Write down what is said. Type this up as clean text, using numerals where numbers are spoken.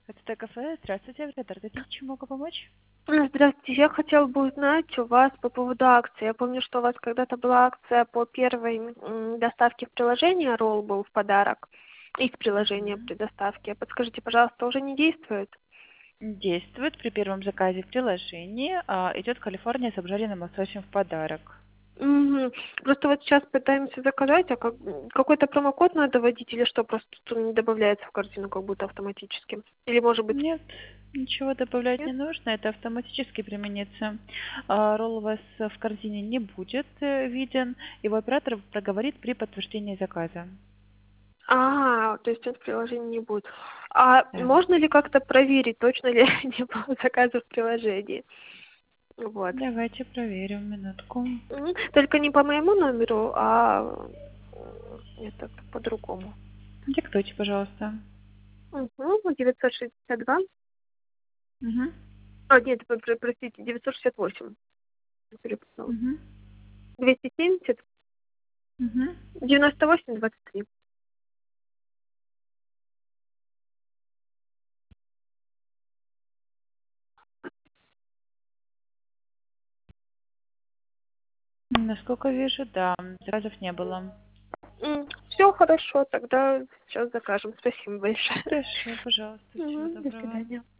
Это кафе. Здравствуйте, Таргатить, чем могу помочь? Здравствуйте, я хотела бы узнать у вас по поводу акции. Я помню, что у вас когда-то была акция по первой доставке в приложение, ролл был в подарок из приложения Мгм. при доставке. Подскажите, пожалуйста, уже не действует? Действует при первом заказе в приложении. Идет Калифорния с обжаренным лососем в подарок. Мгм. Просто вот сейчас пытаемся заказать, а какой-то промокод надо вводить или что, просто тут он не добавляется в корзину как будто автоматически? Или может быть Нет, ничего добавлять нет? не нужно, это автоматически применится. Ролл у вас в корзине не будет виден, его оператор проговорит при подтверждении заказа. То есть он в приложении не будет. А Да. можно ли как-то проверить, точно ли не было заказа в приложении? Вот. Давайте проверим минутку. Только не по моему номеру, это по-другому. Диктуйте, пожалуйста. 962. Угу. Нет, простите, 968. Перепутала. Угу. 270 Угу. 98 23. Насколько вижу, да, заказов не было. Все хорошо, тогда сейчас закажем. Спасибо большое. Хорошо, пожалуйста, всего До доброго. свидания.